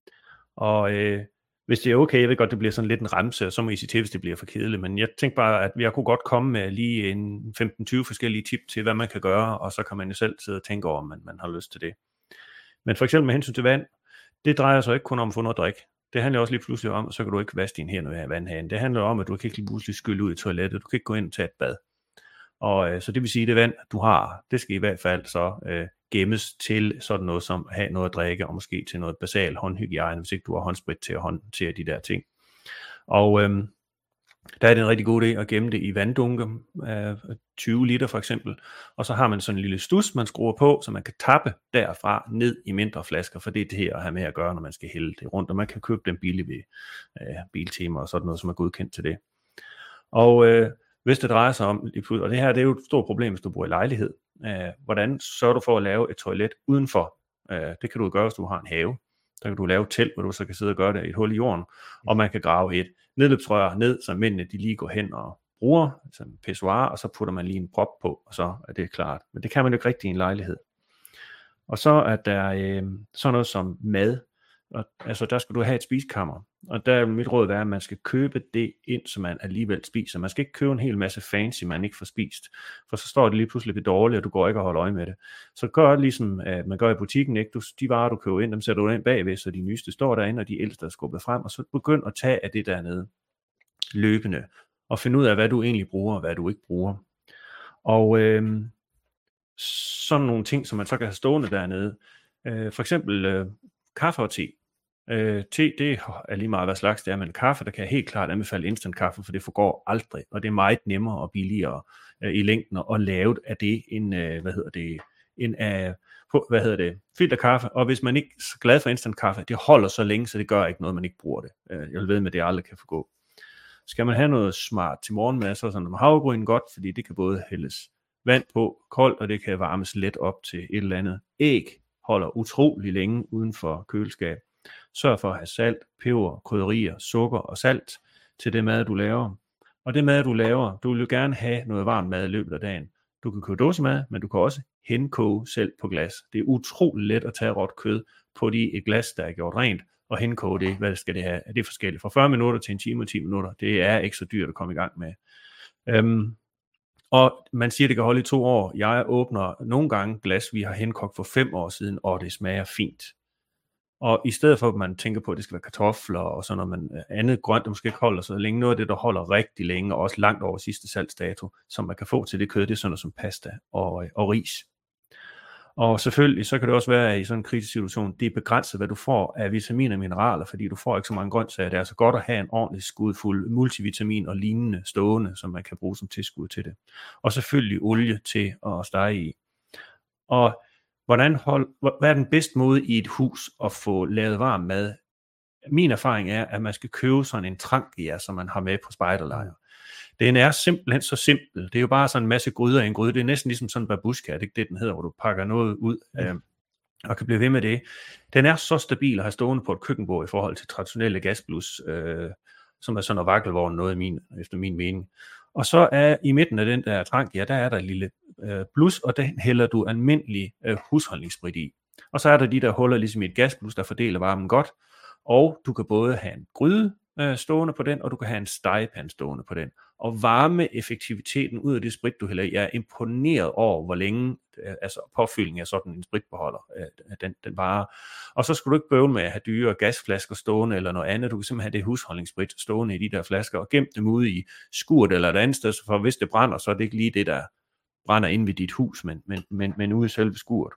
Og hvis det er okay, jeg ved godt, det bliver sådan lidt en remse, og så må I sige til, hvis det bliver for kedeligt, men jeg tænker bare, at jeg kunne godt komme med lige en 15-20 forskellige tip til, hvad man kan gøre, og så kan man jo selv sidde og tænke over, om man har lyst til det. Men for eksempel med hensyn til vand, det drejer sig ikke kun om at få noget at drikke. Det handler også lige pludselig om, så kan du ikke vaske dine hænder ved vandhanen. Det handler om, at du kan ikke lige pludselig skylle ud i toilettet, du kan ikke gå ind og tage et bad. Og så det vil sige, at det vand, du har, det skal i hvert fald så gemmes til sådan noget som at have noget at drikke, og måske til noget basal håndhygiejne, hvis ikke du har håndsprit til at håndtere de der ting. Og der er det en rigtig god idé at gemme det i vanddunke, 20 liter for eksempel, og så har man sådan en lille stus, man skruer på, så man kan tappe derfra ned i mindre flasker, for det er det her at have med at gøre, når man skal hælde det rundt, og man kan købe dem billigt ved Biltema og sådan noget, som er godkendt til det. Og hvis det drejer sig om, og det her det er jo et stort problem, hvis du bor i lejlighed, hvordan sørger du for at lave et toilet udenfor? Det kan du gøre, hvis du har en have. Der kan du lave et telt, hvor du så kan sidde og gøre det i et hul i jorden, og man kan grave et nedløbsrør ned, så mændene de lige går hen og bruger, som en pissoir, og så putter man lige en prop på, og så er det klart. Men det kan man jo ikke rigtig i en lejlighed. Og så er der sådan noget som mad. Og, altså der skal du have et spisekammer, og der er mit råd være, at man skal købe det ind, som man alligevel spiser. Man skal ikke købe en hel masse fancy, man ikke får spist, for så står det lige pludselig lidt dårligt, og du går ikke og holder øje med det. Så gør ligesom man gør i butikken, ikke? De varer du køber ind, dem sætter du ind bagved, så de nyeste står derinde, og de ældste er skubbet frem, og så begynd at tage af det dernede løbende, og finde ud af, hvad du egentlig bruger, og hvad du ikke bruger. Og sådan nogle ting, som man så kan have stående dernede, for eksempel kaffe og te. Te, det er lige meget hvad slags det er, men kaffe, der kan jeg helt klart anbefale instant kaffe, for det forgår aldrig, og det er meget nemmere og billigere i længden at lave af det, end filterkaffe, og hvis man ikke er så glad for instant kaffe, det holder så længe, så det gør ikke noget, man ikke bruger det. Jeg vil ved med, at det aldrig kan forgå. Skal man have noget smart til morgenmad, så er sådan noget havregryn godt, fordi det kan både hældes vand på koldt, og det kan varmes let op til et eller andet. Æg holder utrolig længe uden for køleskab. Sørg for at have salt, peber, krydderier, sukker og salt til det mad, du laver. Og det mad, du laver, du vil jo gerne have noget varmt mad i løbet af dagen. Du kan købe dåsemad, men du kan også henkoge selv på glas. Det er utrolig let at tage råt kød på et glas, der er gjort rent, og henkoge det. Hvad skal det have? Det er forskelligt. Fra 40 minutter til en time og 10 minutter. Det er ikke så dyrt at komme i gang med. Og man siger, det kan holde i 2 år. Jeg åbner nogle gange glas, vi har henkogt for 5 år siden, og det smager fint. Og i stedet for, at man tænker på, at det skal være kartofler og sådan noget, andet grønt, der måske ikke holder så længe, noget af det, der holder rigtig længe, og også langt over sidste salgsdato, som man kan få til det kød, det er sådan noget som pasta og ris. Og selvfølgelig, så kan det også være, at i sådan en kritisk situation, det er begrænset, hvad du får af vitaminer og mineraler, fordi du får ikke så mange grøntsager. Det er altså godt at have en ordentlig skudfuld multivitamin og lignende stående, som man kan bruge som tilskud til det. Og selvfølgelig olie til at stege i. Og hvad er den bedste måde i et hus at få lavet varm mad? Min erfaring er, at man skal købe sådan en trangia, som man har med på spejderlejr. Den er simpelthen så simpel. Det er jo bare sådan en masse gryder i en gryde. Det er næsten ligesom sådan en babushka, det er ikke det, den hedder, hvor du pakker noget ud og kan blive ved med det. Den er så stabil at have stående på et køkkenbord i forhold til traditionelle gasblus, som er sådan en vakkelvogn noget efter min mening. Og så er i midten af den der trangia, der er der et lille blus, og den hælder du almindelig husholdningssprit i. Og så er der de der huller ligesom i et gasblus, der fordeler varmen godt, og du kan både have en gryde stående på den, og du kan have en stegepande stående på den. Og varmeeffektiviteten ud af det sprit, du hælder i, er imponeret over, hvor længe altså påfyldning af sådan en spritbeholder, den varer. Og så skal du ikke bøvle med at have dyre gasflasker stående eller noget andet. Du kan simpelthen have det husholdningssprit stående i de der flasker, og gemme dem ude i skuret eller et andet sted, for hvis det brænder, så er det ikke lige det, der brænder inde ved dit hus, men ude i selve skuret.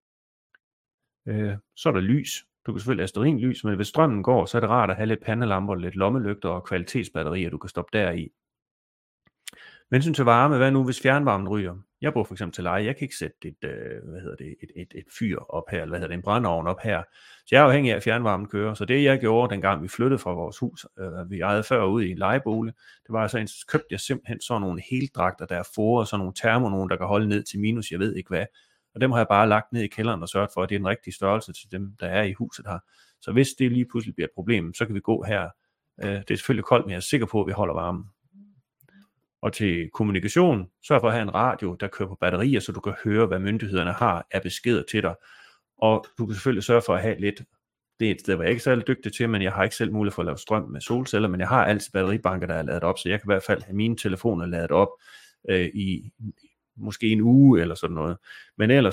Så er der lys. Du kan selvfølgelig have stearinlys, men hvis strømmen går, så er det rart at have lidt pandelamper, lidt lommelygter og kvalitetsbatterier, du kan stoppe deri. hensyn til varme, hvad nu hvis fjernvarmen ryger? Jeg bor for eksempel til leje, jeg kan ikke sætte et fyr op her, eller en brændeovn op her. Så jeg er afhængig af, at fjernvarmen kører. Så det jeg gjorde, dengang vi flyttede fra vores hus, vi ejede før ude i en lejebolig, det var altså købte jeg simpelthen sådan nogle heldragter, der er foret, sådan nogle termonogen, der kan holde ned til minus, jeg ved ikke hvad. Og dem har jeg bare lagt ned i kælderen og sørget for, at det er den rigtige størrelse til dem, der er i huset her. Så hvis det lige pludselig bliver et problem, så kan vi gå her. Det er selvfølgelig koldt, men jeg er sikker på, at vi holder varmen. Og til kommunikation, sørg for at have en radio, der kører på batterier, så du kan høre, hvad myndighederne har af beskeder til dig. Og du kan selvfølgelig sørge for at have lidt, det er et sted, hvor jeg ikke er særlig dygtig til, men jeg har ikke selv mulighed for at lave strøm med solceller, men jeg har altid batteribanker, der er ladet op, så jeg kan i hvert fald have mine telefoner ladet op i måske en uge eller sådan noget. Men ellers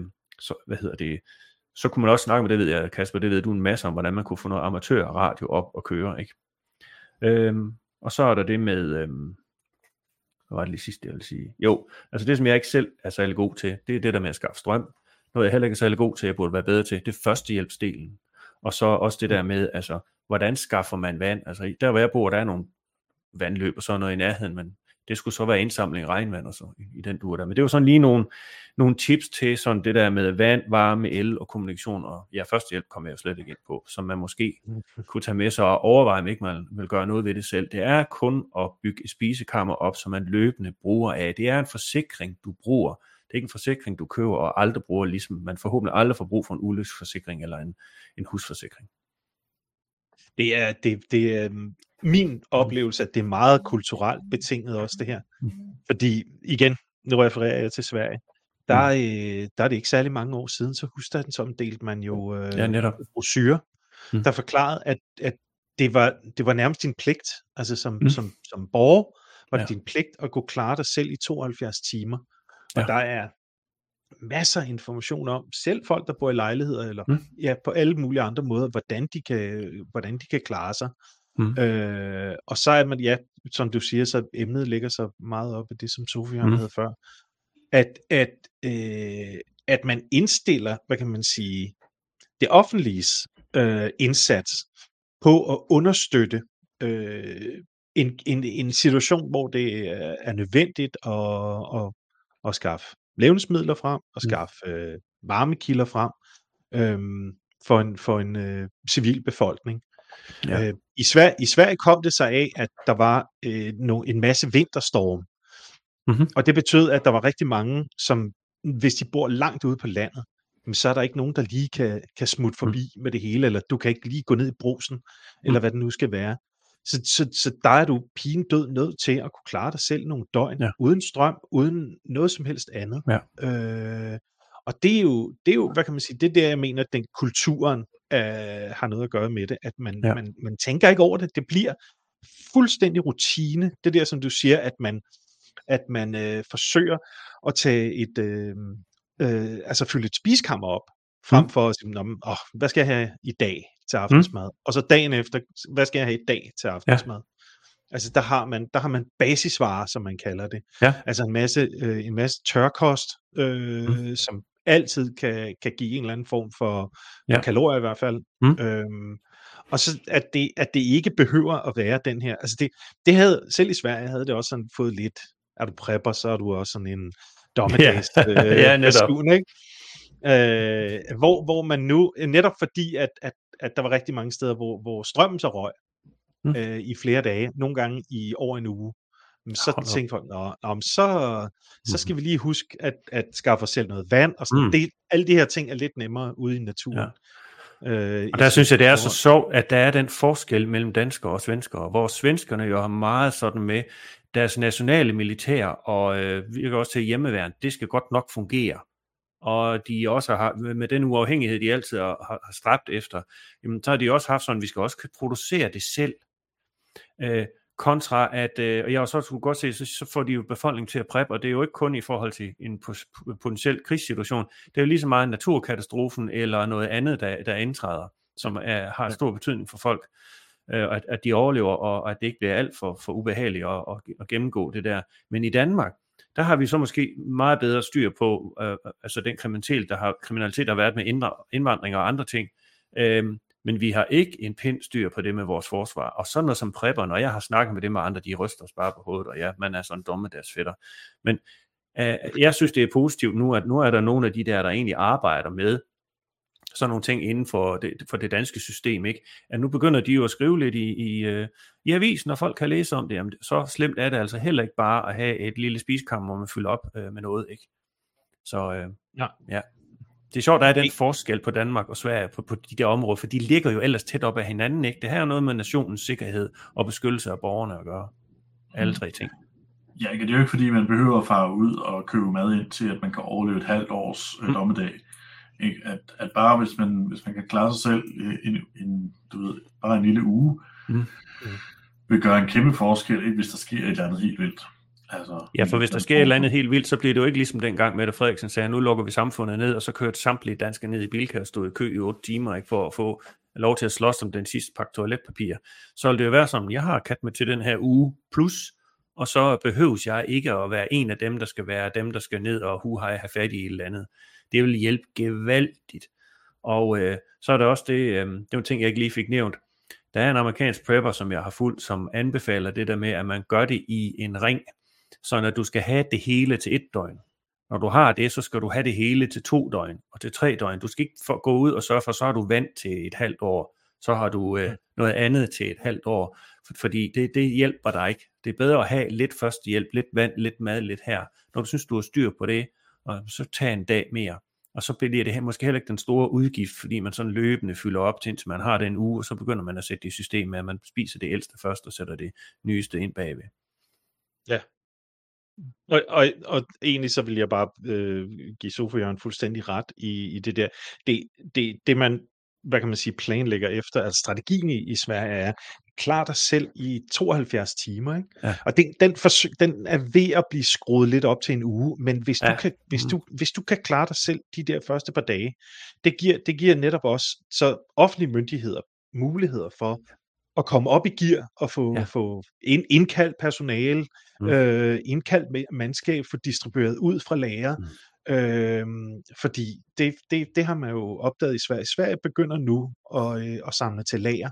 så kunne man også snakke med, det ved jeg, Kasper, det ved du en masse om, hvordan man kunne få noget amatørradio op og køre, ikke? Og så er der det med, hvad var det lige sidste, jeg vil sige? Jo, altså det, som jeg ikke selv er særlig god til, det er det der med at skaffe strøm. Noget jeg heller ikke er særlig god til, jeg burde være bedre til, det er førstehjælpsdelen. Og så også det der med, altså, hvordan skaffer man vand? Altså, der hvor jeg bor, der er nogle vandløb og sådan noget i nærheden, men det skulle så være indsamling af regnvand og så i den dur der. Men det var sådan lige nogle tips til sådan det der med vand, varme, el og kommunikation. Og ja, førstehjælp kommer jeg jo slet ikke ind på, som man måske kunne tage med sig og overveje, om ikke man vil gøre noget ved det selv. Det er kun at bygge et spisekammer op, som man løbende bruger af. Det er en forsikring, du bruger. Det er ikke en forsikring, du køber og aldrig bruger, ligesom man forhåbentlig aldrig får brug for en ulykkesforsikring eller en husforsikring. Det er min oplevelse, at det er meget kulturelt betinget også det her. Fordi igen, nu refererer jeg til Sverige, der er det ikke særlig mange år siden, så husstandsomdelte man jo brochurer, der forklarede, at det var nærmest din pligt, altså som borger, var det din pligt at kunne klare dig selv i 72 timer. Og der er masser af information om, selv folk, der bor i lejligheder, eller på alle mulige andre måder, hvordan de kan klare sig. Og så er man, som du siger, så emnet ligger så meget op af det, som Sofie havde før, at man indstiller, hvad kan man sige, det offentliges indsats på at understøtte en situation, hvor det er nødvendigt at skaffe levnedsmidler frem, og skaffe varmekilder frem for en civil befolkning. Ja. I Sverige kom det sig af, at der var en masse vinterstorm. Og det betød, at der var rigtig mange, som hvis de bor langt ude på landet, så er der ikke nogen, der lige kan smutte forbi med det hele, eller du kan ikke lige gå ned i brusen, eller hvad det nu skal være. Så der er du pinedød nødt til at kunne klare dig selv nogle døgn, uden strøm, uden noget som helst andet. Ja. Og det er jo, hvad kan man sige, det er der, jeg mener, at den kulturen har noget at gøre med det, at man tænker ikke over det, det bliver fuldstændig rutine, det der, som du siger, at man forsøger at tage altså fylde et spisekammer op, frem for at sige, hvad skal jeg have i dag til aftensmad? Og så dagen efter, hvad skal jeg have i dag til aftensmad? Ja. Altså der har man basisvarer, som man kalder det. Ja. Altså en masse tørkost, som altid kan give en eller anden form for kalorier i hvert fald. Og så at det ikke behøver at være den her. Altså det havde, selv i Sverige havde det også sådan fået lidt, er du prepper, så er du også sådan en dommedags person, ikke? Hvor man nu, netop fordi at der var rigtig mange steder, hvor strømmen så røg i flere dage, nogle gange i over en uge, så tænkte folk, så skal vi lige huske at skaffe os selv noget vand, og sådan. Alle de her ting er lidt nemmere ude i naturen. Og der synes jeg, det er så sjovt, at der er den forskel mellem danskere og svenskere, hvor svenskerne jo har meget sådan med deres nationale militær, og virker også til hjemmeværn, det skal godt nok fungere. Og de også har, med den uafhængighed, de altid har stræbt efter, jamen, så har de også haft sådan, vi skal også producere det selv. Kontra at, og jeg også kunne godt se, så får de jo befolkningen til at preppe, og det er jo ikke kun i forhold til en potentiel krigssituation, det er jo lige så meget naturkatastrofen eller noget andet, der indtræder, som har stor betydning for folk, at de overlever, og at det ikke bliver alt for ubehageligt at gennemgå det der. Men i Danmark, der har vi så måske meget bedre styr på, altså den kriminalitet, der har været med indvandring og andre ting, men vi har ikke en pind styr på det med vores forsvar. Og sådan noget som prepper, når jeg har snakket med det med andre, de ryster os bare på hovedet, og ja, man er sådan dommedagsfætter. Men jeg synes, det er positivt nu, at nu er der nogle af de der egentlig arbejder med sådan nogle ting inden for det danske system, ikke? At nu begynder de jo at skrive lidt i avisen, og folk kan læse om det. Jamen, så slemt er det altså heller ikke bare at have et lille spisekammer, hvor man fylder op med noget, ikke? Så ja. Det er sjovt, der er den forskel på Danmark og Sverige på de der områder, for de ligger jo ellers tæt op ad hinanden, ikke? Det her er noget med nationens sikkerhed og beskyttelse af borgerne at gøre. Alle tre ting. Ja, det er jo ikke fordi, man behøver at fare ud og købe mad ind til, at man kan overleve et halvt års dommedag. Ikke? At bare hvis man kan klare sig selv bare en lille uge, vil gøre en kæmpe forskel, ikke, hvis der sker et eller andet helt vildt. Altså, ja, for hvis der sker et eller andet helt vildt, så bliver det jo ikke ligesom dengang Mette Frederiksen sagde, nu lukker vi samfundet ned, og så kørte samtlige danskere ned i Bilka og stod i kø i 8 timer, ikke, for at få lov til at slås om den sidste pakke toiletpapir. Så vil det jo være sådan, jeg har kat med til den her uge plus, og så behøves jeg ikke at være en af dem, der skal være dem, der skal ned og have fat i et eller andet. Det vil hjælpe gevaldigt. Og så er der også det er en ting, jeg ikke lige fik nævnt. Der er en amerikansk prepper, som jeg har fulgt, som anbefaler det der med, at man gør det i en ring, så når du skal have det hele til 1 døgn. Når du har det, så skal du have det hele til 2 døgn og til 3 døgn. Du skal ikke gå ud og sørge for, så har du vand til et halvt år. Så har du noget andet til et halvt år. Fordi det hjælper dig ikke. Det er bedre at have lidt førstehjælp, lidt vand, lidt mad, lidt her. Når du synes, du har styr på det, og så tag en dag mere. Og så bliver det her måske heller ikke den store udgift, fordi man sådan løbende fylder op til, indtil man har den uge, og så begynder man at sætte det i system med, at man spiser det ældste først, og sætter det nyeste ind bagved. Ja. Og egentlig så vil jeg bare give Sofie fuldstændig ret i det der. Det man, hvad kan man sige, planlægger efter, altså strategien i Sverige er, klar dig selv i 72 timer, ikke? Ja. Og den er ved at blive skruet lidt op til en uge, men hvis du kan klare dig selv de der første par dage, det giver netop også så offentlige myndigheder muligheder for at komme op i gear og få indkaldt personale, indkaldt mandskab, få distribueret ud fra lager, fordi det har man jo opdaget i Sverige. Sverige begynder nu at samle til lager.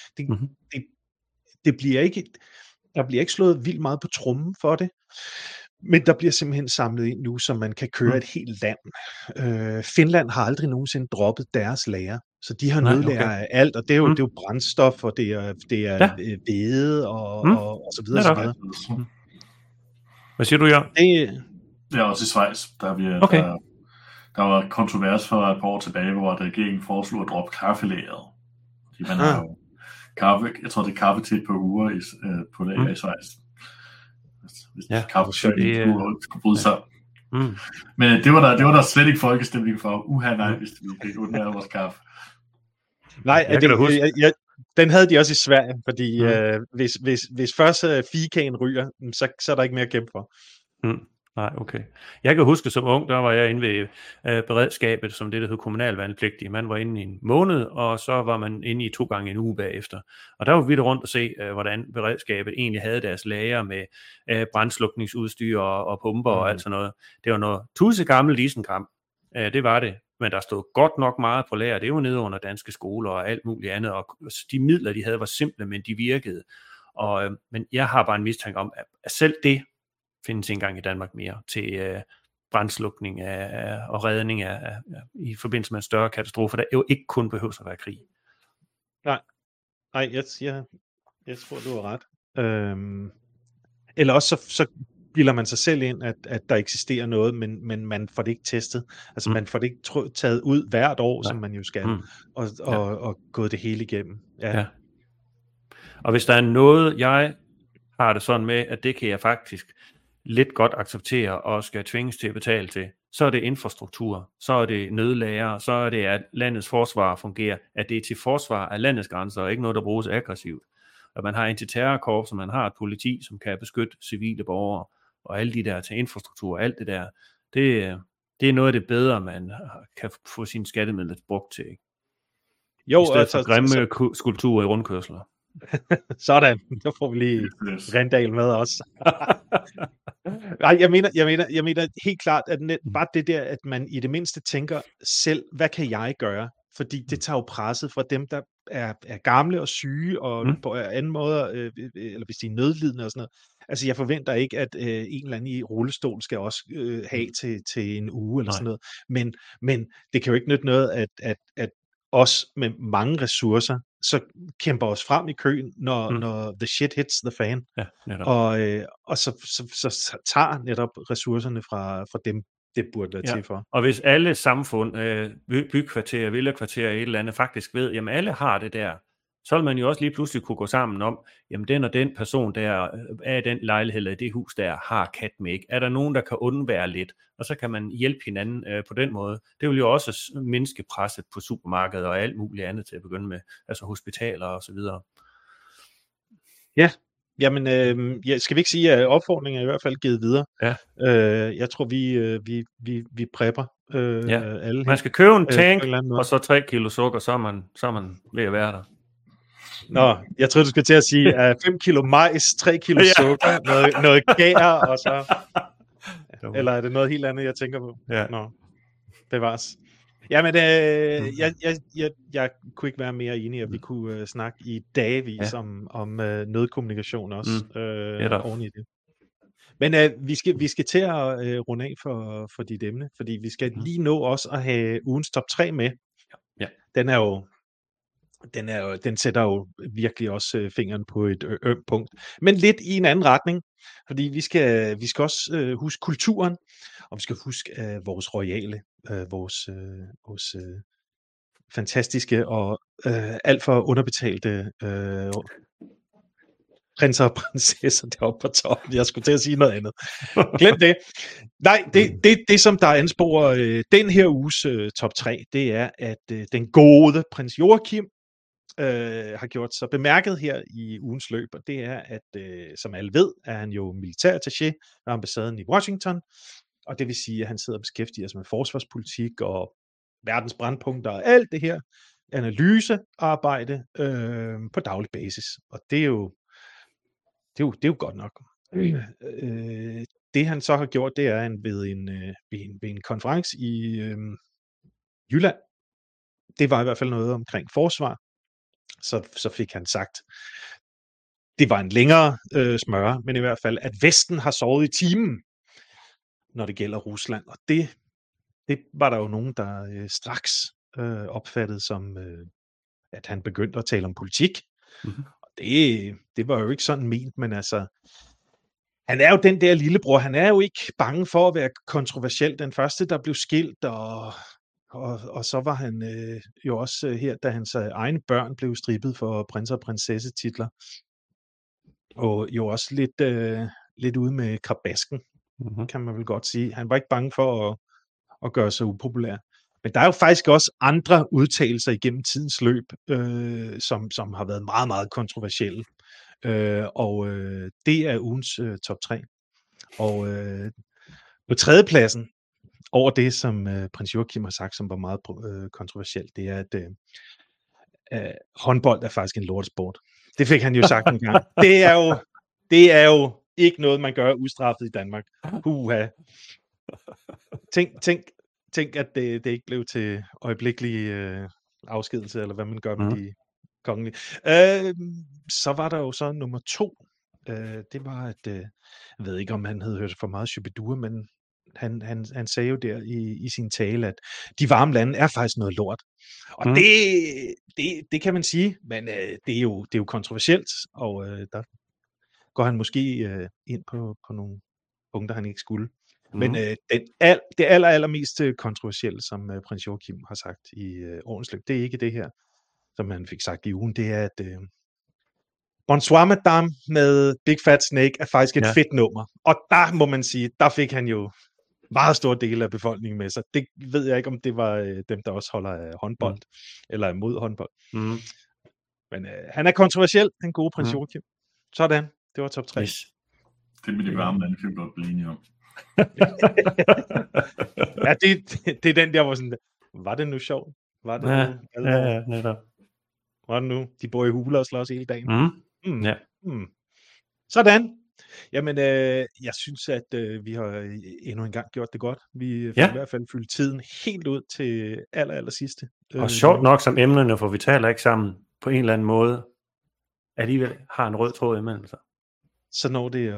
Der bliver ikke slået vildt meget på trommen for det, men der bliver simpelthen samlet ind nu, så man kan køre et helt land. Finland har aldrig nogensinde droppet deres lager, så de har nødlager af alt, og det er jo brændstof, og det er hvede og så videre. Så videre. Hvad siger du, Jørgen? Det er også i Schweiz. Der var kontrovers for et par år tilbage, hvor regeringen foreslog at droppe kaffelageret. Man har jo kaffe, jeg tror det er kaffe til et par uger på lager i Schweiz. Hvis kaffeforsyningen skulle bryde sig. Men det var der slet ikke folkestemning for. Nej, hvis vi ikke undvære vores kaffe. Nej, den havde de også i Sverige, fordi hvis først fikaen ryger, så er der ikke mere at kæmpe for. Nej, okay. Jeg kan huske, som ung, der var jeg inde ved beredskabet, som det der hed kommunalvandpligtig. Man var inde i en måned, og så var man inde i 2 gange en uge bagefter. Og der var vi der rundt og se, hvordan beredskabet egentlig havde deres lager med brandslukningsudstyr og pumper og alt sådan noget. Det var noget tussegammelt isenkram. Det var det. Men der stod godt nok meget på lager. Det var nede under danske skoler og alt muligt andet. Og de midler, de havde, var simple, men de virkede. Men jeg har bare en mistanke om, at selv det findes ikke engang i Danmark mere til brandslukning og redning i forbindelse med en større katastrofe, der jo ikke kun behøver at være krig. Nej, jeg tror, du har ret. Eller også så bilder man sig selv ind, at der eksisterer noget, men man får det ikke testet. Altså man får det ikke taget ud hvert år, som man jo skal, og gået det hele igennem. Ja. Og hvis der er noget, jeg har det sådan med, at det kan jeg faktisk lidt godt acceptere og skal tvinges til at betale til, så er det infrastruktur, så er det nødlager, så er det, at landets forsvar fungerer, at det er til forsvar af landets grænser, og ikke noget, der bruges aggressivt. At man har antiterrorkorps, så man har et politi, som kan beskytte civile borgere, og alle de der til infrastruktur, alt det der, det er noget af det bedre, man kan få sine skattemidler brugt til, ikke? Jo, i stedet for grimme skulpturer i rundkørsler. Sådan, så får vi lige Rendal med også. Nej, jeg mener helt klart, at bare det der, at man i det mindste tænker selv, hvad kan jeg gøre? Fordi det tager jo presset fra dem, er gamle og syge, og på anden måde, eller hvis de er nødlidende og sådan noget. Altså, jeg forventer ikke, at en eller anden i rullestol skal også have til en uge eller sådan noget. Men det kan jo ikke nytte noget, at os med mange ressourcer, så kæmper os frem i køen, når the shit hits the fan. Ja, og så tager netop ressourcerne fra dem, det burde være til for. Og hvis alle samfund, bykvarterer, villakvarterer, et eller andet, faktisk ved, jamen alle har det der, så vil man jo også lige pludselig kunne gå sammen om, jamen den og den person, der er i den lejlighed eller i det hus, der har katmæg. Er der nogen, der kan undvære lidt? Og så kan man hjælpe hinanden på den måde. Det vil jo også mindske presset på supermarkedet og alt muligt andet til at begynde med, altså hospitaler og så videre. Ja, jamen skal vi ikke sige, at opfordringen er i hvert fald givet videre? Ja. Jeg tror, vi prepper alle. Man skal købe en tank, og så 3 kilo sukker, så er man ved at være der. Nå, jeg tror du skal til at sige 5 kilo majs, 3 kilo sukker, noget gær, og så... Eller er det noget helt andet, jeg tænker på? Ja. Nå, bevares. Jamen, jeg kunne ikke være mere enig, at vi kunne snakke i dagevis om nødkommunikation også oven i det. Men vi skal til at runde af for dit emne, fordi vi skal lige nå også at have ugens top 3 med. Ja. Den sætter jo virkelig også fingeren på et ømt punkt. Men lidt i en anden retning, fordi vi skal også huske kulturen, og vi skal huske vores royale, vores fantastiske og alt for underbetalte prinser og prinsesser deroppe på toppen. Jeg skulle til at sige noget andet. Glem det. Nej, det som der ansporer den her uges top 3, det er, at den gode prins Joachim har gjort sig bemærket her i ugens løb, og det er, at som alle ved, er han jo militærattaché ved ambassaden i Washington, og det vil sige, at han sidder og beskæftiger sig med forsvarspolitik og verdens brandpunkter og alt det her analysearbejde på daglig basis. Og det er jo godt nok. Det han så har gjort, det er ved en konference i Jylland. Det var i hvert fald noget omkring forsvar. Så fik han sagt, det var en længere smøre, men i hvert fald, at Vesten har sovet i timen, når det gælder Rusland. Og det var der jo nogen, der straks opfattede som, at han begyndte at tale om politik. Mm-hmm. Og det var jo ikke sådan ment, men altså, han er jo den der lillebror, han er jo ikke bange for at være kontroversiel. Den første, der blev skilt, og så var han jo også her, da hans egne børn blev strippet for prins- og prinsessetitler. Og jo også lidt ude med krabasken, kan man vel godt sige. Han var ikke bange for at gøre sig upopulær. Men der er jo faktisk også andre udtalelser igennem tidens løb, som har været meget, meget kontroversielle. Og det er ugens top 3. Og på tredjepladsen, over det, som prins Joachim har sagt, som var meget kontroversielt, det er, at håndbold er faktisk en lortesport. Det fik han jo sagt en gang. Det er jo ikke noget, man gør ustraffet i Danmark. Huha. Tænk, at det ikke blev til øjeblikkelig afskedelse, eller hvad man gør med de kongelige. Så var der jo så nummer 2. Det var, at jeg ved ikke, om han havde hørt for meget Shubidua, men han sagde jo der i sin tale, at de varme lande er faktisk noget lort. Og det kan man sige, men det er jo kontroversielt, og der går han måske ind på nogle punkter, han ikke skulle. Men det allermest kontroversielle, som prins Joachim har sagt i årens løb, det er ikke det her, som han fik sagt i ugen, det er, at Bonsoir Madame med Big Fat Snake er faktisk et fedt nummer. Og der må man sige, der fik han jo meget store dele af befolkningen med sig. Det ved jeg ikke, om det var dem, der også holder af håndbold, eller imod håndbold. Men han er kontroversiel, den gode prins Joachim. Sådan, det var top 3. Yes. Det med de varme lande, kan vi godt blive enige om. Ja, det er den der, hvor sådan, var det nu sjovt? Var det netop. Var det nu? De bor i huler og slås hele dagen. Ja. Sådan. Jamen, jeg synes, at vi har endnu en gang gjort det godt. Vi får i hvert fald fyldt tiden helt ud til aller sidste. Og sjovt nok som emnerne, for vi taler ikke sammen på en eller anden måde alligevel har en rød tråd imellem sig. Så når det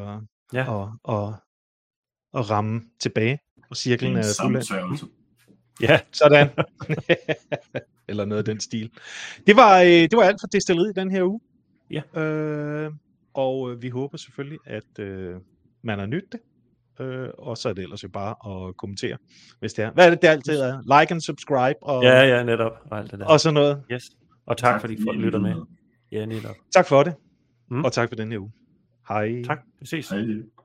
at ramme tilbage, og cirklen er sammensværgelse. Ja, sådan. Eller noget af den stil. Det var alt for destilleriet i den her uge. Ja. Og vi håber selvfølgelig, at man har nydt det. Og så er det ellers jo bare at kommentere, hvis det er. Hvad er det altid er? Like and subscribe. Og, ja, netop. Og alt det der. Og sådan noget. Yes. Og tak fordi folk lytter med. Ja, netop. Tak for det. Og tak for den her uge. Hej. Tak. Vi ses. Hej.